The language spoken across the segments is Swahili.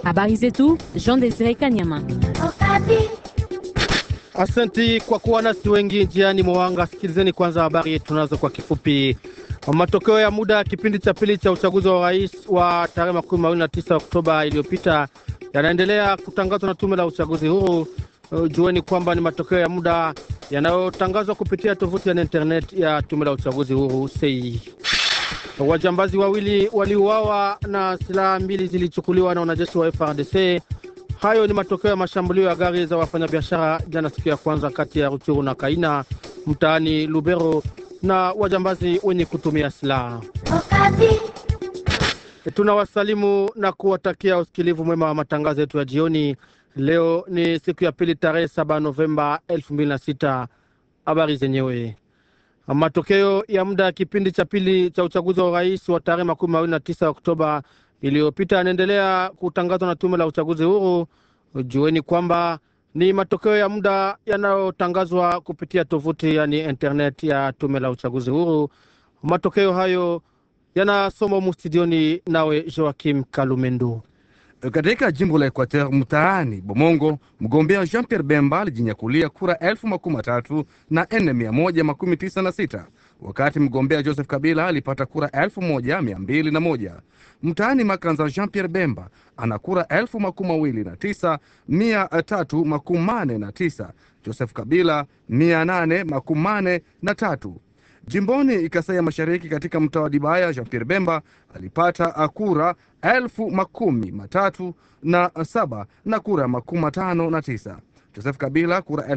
Habari zetu, Jean Desire Kanyama. Asante kwa kuwa nasi wengi njiani mwanga. Sikilizeni kwanza habari tunazo kwa kifupi. Matokeo ya muda kipindi cha pili cha uchaguzi wa rais wa tarehe 29 Oktoba iliyopita yanaendelea kutangazwa na tume la uchaguzi huru. Jueni kwamba ni matokeo ya muda yanayotangazwa kupitia tovuti ya internet ya tume la uchaguzi huru sei. Wajambazi wawili waliuawa na silaha mbili zilichukuliwa na wanajeshi wa FARDC. Hayo ni matokeo ya mashambulio ya gari za wafanyabiashara jana siku ya kwanza kati ya Ruchuru na Kaina mtaani Lubero na wajambazi wenye kutumia silaha. Tunawasalimu na kuwatakia usikilivu mwema wa matangazo yetu ya jioni. Leo ni siku ya pili tarehe 7 Novemba 2006. Habari zenyewe. Matokeo ya muda kipindi cha pili cha uchaguzi wa rais wa tarehe 29 Oktoba iliyopita yanaendelea kutangazwa na tume la uchaguzi huru. Jueni kwamba ni matokeo ya muda yanayotangazwa kupitia tovuti yani internet ya tume la uchaguzi huru. Matokeo hayo yanasomwa mustudioni nawe Joakim Kalumendo. Katika jimbo la Equateur mtaani Bomongo, mgombea Jean-Pierre Bemba alijinyakulia kura 13,196, wakati mgombea Joseph Kabila alipata kura 1,201. Mtaani Makanza, Jean-Pierre Bemba ana kura 29,389, Joseph Kabila 883. Jimboni Kasai ya Mashariki katika mtaa wa Dibaya, Jean-Pierre Bemba alipata kura 1037 na kura 59. Joseph Kabila kura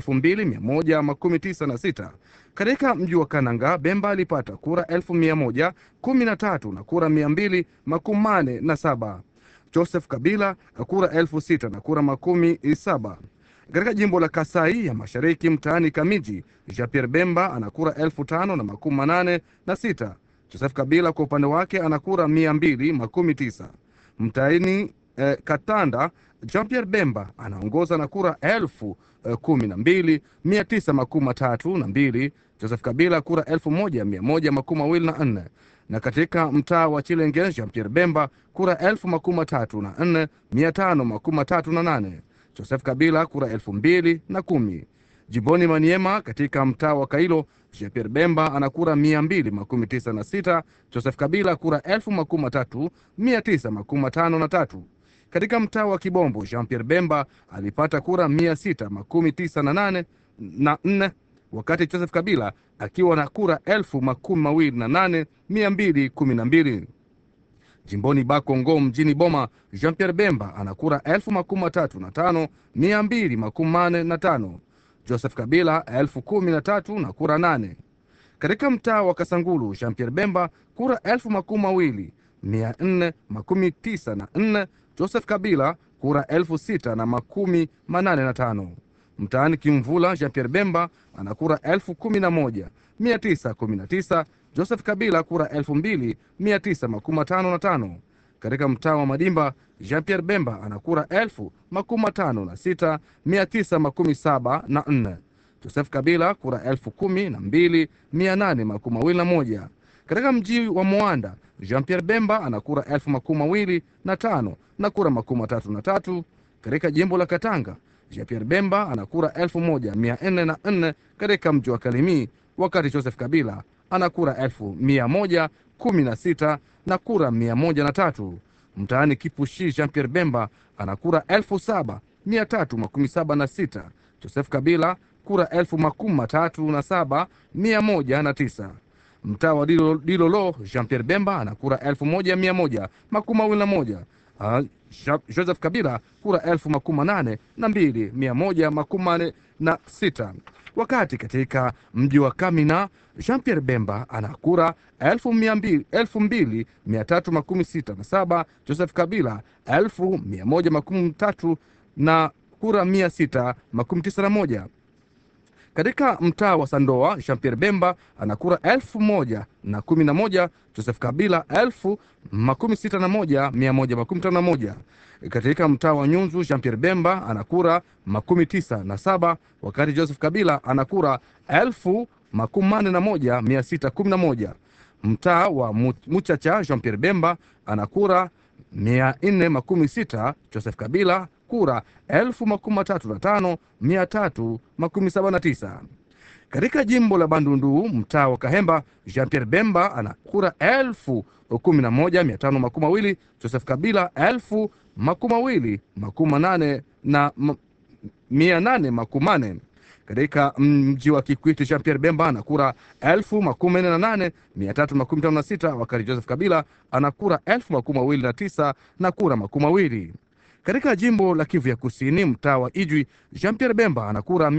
2196. Katika mji wa Kananga, Bemba alipata kura 1113 na kura 247. Joseph Kabila kura 6000 na kura 17. Katika jimbo la Kasai ya Mashariki mtaani Kamiji, Jean-Pierre Bemba ana kura 5,086. Joseph Kabila kwa upande wake ana kura 219. Mtaani Katanda, Jean-Pierre Bemba anaongoza na kura 12,932. Joseph Kabila kura 1,124. Na katika mtaa wa Chilenge, Jean-Pierre Bemba kura 34,538. Joseph Kabila kura 2,010. Jimboni Maniema katika mtaa wa Kailo, Jean-Pierre Bemba ana kura 296. Joseph Kabila kura 13,953. Katika mtaa wa Kibombo, Jean-Pierre Bemba alipata kura 698 wakati Joseph Kabila akiwa na kura 28,212. Jimboni Bakongo mjini Boma, Jean-Pierre Bemba ana kura 35,245. Joseph Kabila 1013 na kura 8. Katika mtaa wa Kasangulu, Jean-Pierre Bemba kura 12,494. Joseph Kabila kura 6,085. Mtaani Kimvula, Jean-Pierre Bemba ana kura 11,919. Joseph Kabila kura 2,955. Katika mtaa wa Madimba, Jean-Pierre Bemba ana kura 56,974. Joseph Kabila kura 12,821. Katika mji wa Moanda, Jean-Pierre Bemba ana kura 25,005 na kura 33. Katika jimbo la Katanga, Jean-Pierre Bemba ana kura 1,404 katika mji wa Kalemi, wakati Joseph Kabila ana kura 1,116 na kura 103. Mtaani Kipushi, Jean-Pierre Bemba ana kura 7,376. Joseph Kabila kura 37,109. Mtaa wa Dilolo, Jean-Pierre Bemba ana kura 1,121. Joseph Kabila kura 82,146. Wakati katika mji wa Kamina, Jean-Pierre Bemba ana kura 2,367. Joseph Kabila 1,113 na kura 691. Katika mtaa wa Sandoa, Jean-Pierre Bemba ana kura 1,011. Joseph Kabila 61,151. Katika mtaa wa Nyunzu, Jean-Pierre Bemba ana kura 97, wakati Joseph Kabila ana kura 41,611. Mtaa wa Muchacha, Jean-Pierre Bemba ana kura 416, Joseph Kabila kura 1035,379. Katika jimbo la Bandundu, mtaa wa Kahemba, Jean-Pierre Bemba ana kura 11,520, Joseph Kabila 10,880. Katika mji wa Kikwiti, Jean-Pierre Bemba ana kura 10,18,356, wakati Joseph Kabila ana kura 10,29 na kura 20. Katika jimbo la Kivu ya Kusini, mtaa wa Ijwi, Jean-Pierre Bemba ana kura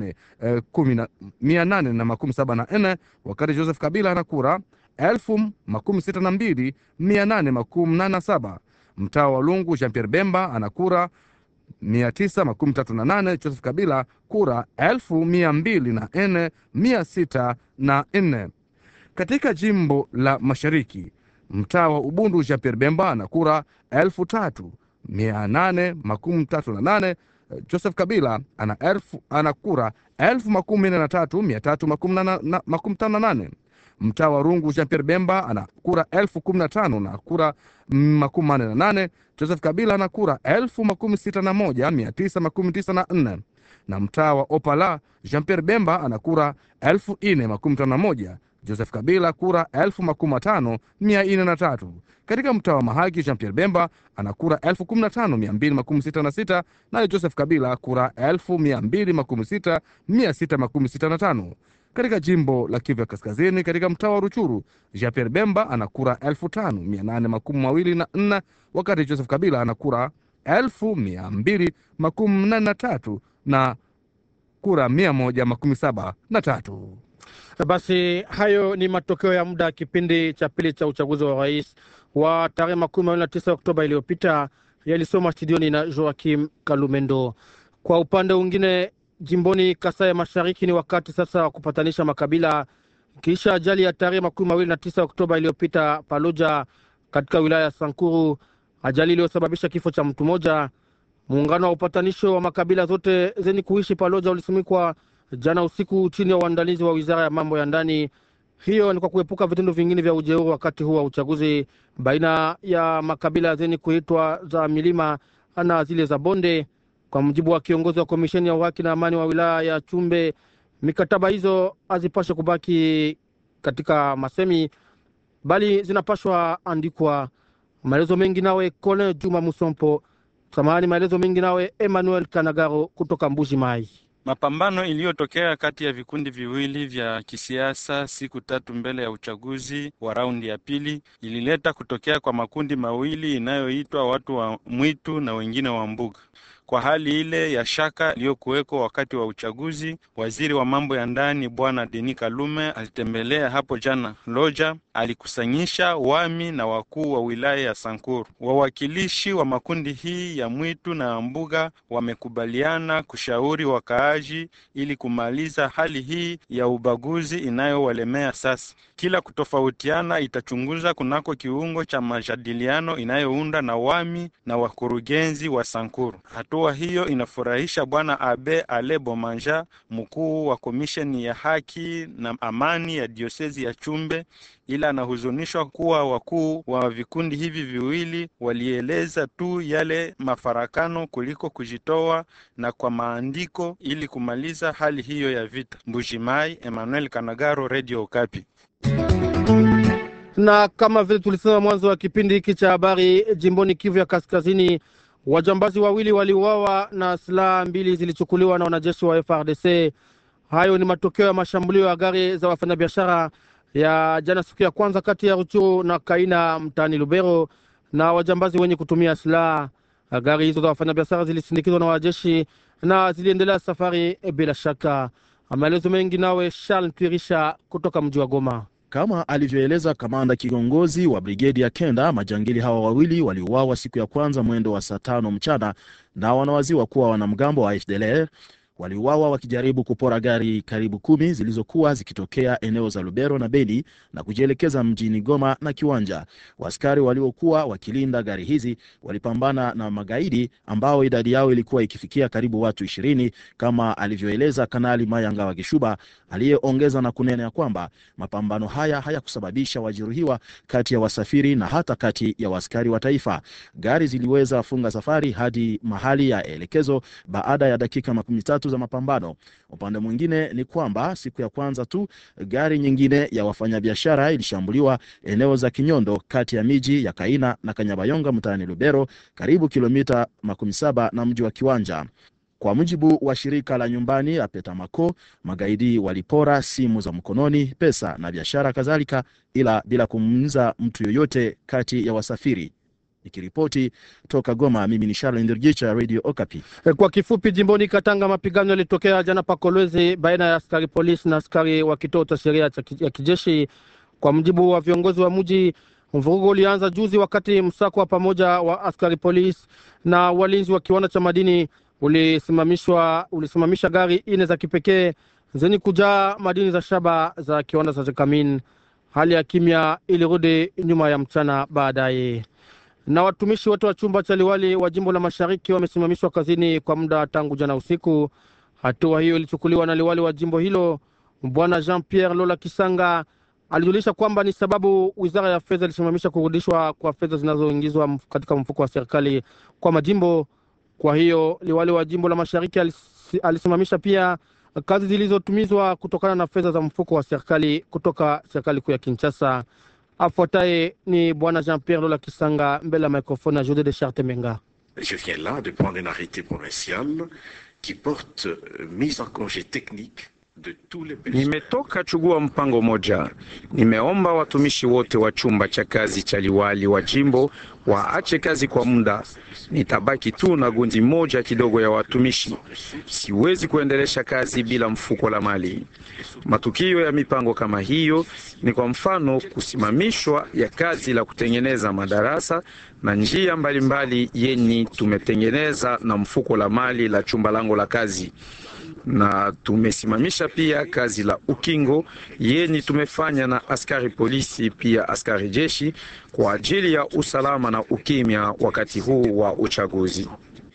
874, wakati Joseph Kabila ana kura 62,887. Mtaa wa Lungu, Jean-Pierre Bemba ana kura 938, Joseph Kabila kura 204,604. Katika jimbo la Mashariki, mtaa wa Ubundu, Jean-Pierre Bemba ana kura 3,838, Joseph Kabila ana kura 13,358. Mtaa wa Rungu, Jean-Pierre Bemba ana kura 15,000 na kura 48. Joseph Kabila ana kura 61,994. Na mtaa wa Opala, Jean-Pierre Bemba ana kura 4,051. Joseph Kabila kura 15,403. Katika mtaa wa Mahagi, Jean-Pierre Bemba ana kura 15,266, naye Joseph Kabila kura 2,266,665. Katika jimbo la Kivu Kaskazini, katika mtaa wa Ruchuru, Jean-Pierre Bemba ana kura 5,824, wakati Joseph Kabila ana kura 2,283 na kura 173. Basi hayo ni matokeo ya muda kipindi cha pili cha uchaguzi wa rais wa tarehe 29 Oktoba iliyopita, yalisoma studioni na Joakim Kalumendo. Kwa upande mwingine, jimboni Kasai ya Mashariki ni wakati sasa wa kupatanisha makabila kisha ajali ya tarehe 29 Oktoba iliyopita Paloja katika wilaya ya Sankuru, ajali iliyosababisha kifo cha mtu mmoja. Muungano wa upatanisho wa makabila zote zenye kuishi Paloja ulisimikwa jana usiku chini ya uandalizi wa Wizara ya Mambo ya Ndani. Hiyo ni kwa kuepuka vitendo vingine vya ujeuri wakati huu wa uchaguzi baina ya makabila zenye kuitwa za milima na zile za bonde. Kwa mujibu wa kiongozi wa komisheni ya haki na amani wa wilaya ya Chumbe, mikataba hizo hazipaswe kubaki katika masemi, bali zinapaswa andikwa. Maelezo mengi nawe Kone Juma Musompo. Samahani, maelezo mengi nawe Emmanuel Kanagaro kutoka Mbuji Mai. Mapambano iliyotokea kati ya vikundi viwili vya kisiasa siku tatu mbele ya uchaguzi wa raundi ya pili ilileta kutokea kwa makundi mawili inayoitwa watu wa mwitu na wengine wa mbuga. Kwa hali ile ya shaka iliyokuweko wakati wa uchaguzi, waziri wa mambo ya ndani Bwana Denis Kalume alitembelea hapo jana Loja. Alikusanyisha wami na wakuu wa wilaya ya Sankuru. Wawakilishi wa makundi hii ya mwitu na mbuga wamekubaliana kushauri wakaaji ili kumaliza hali hii ya ubaguzi inayowalemea sasa. Kila kutofautiana itachunguza kunako kiungo cha majadiliano inayounda na wami na wakurugenzi wa Sankuru. Hatua hiyo inafurahisha Bwana Abe Alebo Manja, mkuu wa komisheni ya haki na amani ya diosezi ya Chumbe, ila anahuzunishwa kuwa wakuu wa vikundi hivi viwili walieleza tu yale mafarakano kuliko kujitoa na kwa maandiko ili kumaliza hali hiyo ya vita. Mbujimai, Emmanuel Kanagaro, Radio Okapi. Na kama vile tulisema mwanzo wa kipindi hiki cha habari, jimboni Kivu ya Kaskazini, wajambazi wawili waliuawa na silaha mbili zilichukuliwa na wanajeshi wa FARDC. Hayo ni matokeo ya mashambulio ya gari za wafanyabiashara ya jana siku ya kwanza kati ya Ruchuru na Kaina mtaani Lubero na wajambazi wenye kutumia silaha. Gari hizo za wafanyabiashara zilisindikizwa na wanajeshi na ziliendelea safari bila shaka. Maelezo mengi nawe Charles Twirisha kutoka mji wa Goma. Kama alivyoeleza kamanda kiongozi wa brigedi ya Kenda, majangili hawa wawili waliuawa siku ya kwanza mwendo wa saa 5 mchana na wanawaziwa kuwa wanamgambo wa FDLR waliuawa wakijaribu kupora gari karibu 10 zilizokuwa zikitokea eneo za Lubero na Beni na kujielekeza mjini Goma na Kiwanja. Askari waliokuwa wakilinda gari hizi walipambana na magaidi ambao idadi yao ilikuwa ikifikia karibu watu 20, kama alivyoeleza Kanali Mayanga wa Gishuba, aliyeongeza na kunena kwamba mapambano haya hayakusababisha wajeruhiwa kati ya wasafiri na hata kati ya askari wa taifa. Gari ziliweza funga safari hadi mahali ya elekezo baada ya dakika 13 za mapambano. Upande mwingine ni kwamba siku ya kwanza tu gari nyingine ya wafanyabiashara ilishambuliwa eneo za Kinyondo kati ya miji ya Kaina na Kanyabayonga mtaani Lubero, karibu kilomita 17 na mji wa Kiwanja. Kwa mujibu wa shirika la nyumbani ya Petamako, magaidi walipora simu za mkononi, pesa na biashara kadhalika, ila bila kumuumiza mtu yoyote kati ya wasafiri. Nikiripoti toka Goma, mimi ni Charles Ndirgicha, Radio Okapi. Kwa kifupi, jimboni Katanga mapigano yalitokea jana pa Kolwezi baina ya askari polisi na askari wa kituo cha sheria ya kijeshi. Kwa mujibu wa viongozi wa mji, mvurugo ulianza juzi wakati msako wa pamoja wa askari polisi na walinzi wa kiwanda cha madini ulisimamisha gari 4 za kipekee zenye kujaa madini za shaba za kiwanda cha Jekamin. Hali ya kimya ilirudi nyuma ya mchana baadaye. Na watumishi wote wa chumba cha liwali wa jimbo la Mashariki wamesimamishwa kazini kwa muda tangu jana usiku. Hatua hiyo ilichukuliwa na liwali wa jimbo hilo, Bwana Jean-Pierre Lola Kisanga. Alijulisha kwamba ni sababu wizara ya fedha ilisimamisha kurudishwa kwa fedha zinazoingizwa katika mfuko wa serikali kwa majimbo. Kwa hiyo liwali wa jimbo la Mashariki alisimamisha pia kazi zilizotumizwa kutokana na fedha za mfuko wa serikali kutoka serikali kuu ya Kinshasa. Afuataye ni Bwana Jean-Pierre Lola Kisanga mbele ya mikrofoni ya Jode de Charte Menga. Je viens là de prendre un arrêté provincial qui porte mise en congé technique. Nimetoka chugua mpango moja. Nimeomba watumishi wote wa chumba cha kazi cha liwali wa jimbo waache kazi kwa muda. Nitabaki tu na gundi moja kidogo ya watumishi. Siwezi kuendelesha kazi bila mfuko la mali. Matukio ya mipango kama hiyo ni kwa mfano kusimamishwa ya kazi la kutengeneza madarasa na njia mbalimbali yeni tumetengeneza na mfuko la mali la chumba lango la kazi. Na tumesimamisha pia kazi la ukingo yeni tumefanya na askari polisi pia askari jeshi kwa ajili ya usalama na ukimya wakati huu wa uchaguzi.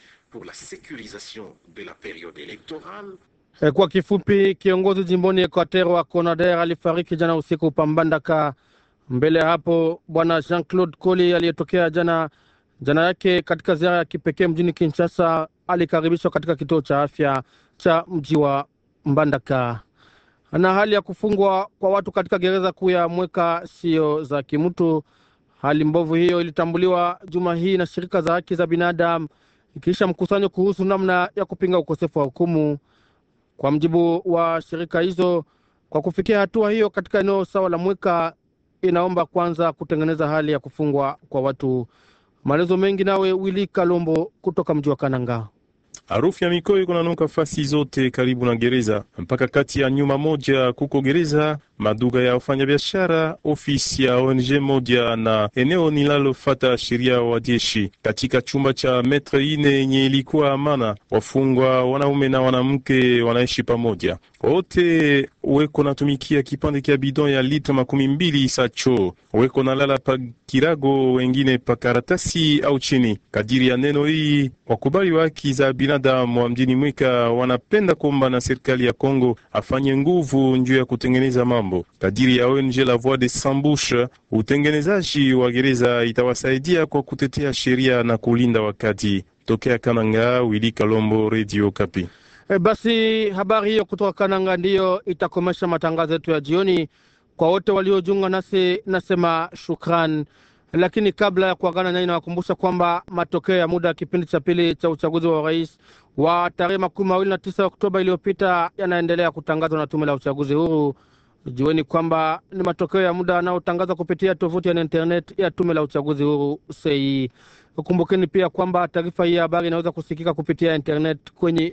Kwa kifupi, kiongozi jimboni Equateur wa Conader alifariki jana usiku Pambandaka. Mbele hapo Bwana Jean-Claude Koli aliyetokea jana yake katika ziara ya kipekee mjini Kinshasa alikaribishwa katika kituo cha afya cha mji wa Mbandaka. Na hali ya kufungwa kwa watu katika gereza kuu ya Mweka sio za kimutu. Hali mbovu hiyo ilitambuliwa juma hii na shirika za haki za binadamu kisha mkusanyo kuhusu namna ya kupinga ukosefu wa hukumu. Kwa mjibu wa shirika hizo, kwa kufikia hatua hiyo katika eneo sawa la Mweka, inaomba kwanza kutengeneza hali ya kufungwa kwa watu. Maelezo mengi nawe Willy Kalombo kutoka mji wa Kananga. Harufu ya mikoyo kunanuka fasi zote karibu na gereza. Mpaka kati ya nyuma moja kuko gereza, maduga ya wafanyabiashara, ofisi ya ONG moja na eneo ninalofata sheria wa jeshi. Katika chumba cha metre ine yenye ilikuwa amana, wafungwa wanaume na wanamke wanaishi pamoja. Wote weko natumikia kipande kia bidon ya lita 12 sacho. Weko nalala pa kirago, wengine pa karatasi au chini. Kadiri ya neno hii, wakubali wa haki za binadamu wa mjini Mweka wanapenda kuomba na serikali ya Kongo afanye nguvu njuu ya kutengeneza mambo. Kadiri ya ONG La Voix des Sans Bouches, utengenezaji wa gereza itawasaidia kwa kutetea sheria na kulinda wakati. Tokea Kananga, Willy Kalombo, Radio Okapi. Basi habari hiyo kutoka Kananga ndiyo itakomesha matangazo yetu ya jioni. Kwa wote waliojiunga nasi nasema shukran. Lakini kabla ya kuagana nanyi nawakumbusha kwamba matokeo ya muda kipindi cha pili cha uchaguzi wa rais wa tarehe 29 Oktoba iliyopita yanaendelea kutangazwa na tume la uchaguzi huru. Jueni kwamba ni matokeo ya muda yanayotangazwa kupitia tovuti ya internet ya tume la uchaguzi huru CEI. Kumbukeni pia kwamba taarifa hii ya habari inaweza kusikika kupitia internet kwenye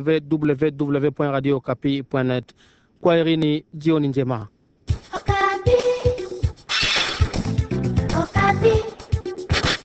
www.radiokapi.net. Kwa herini, jioni njema. Okapi. Okapi.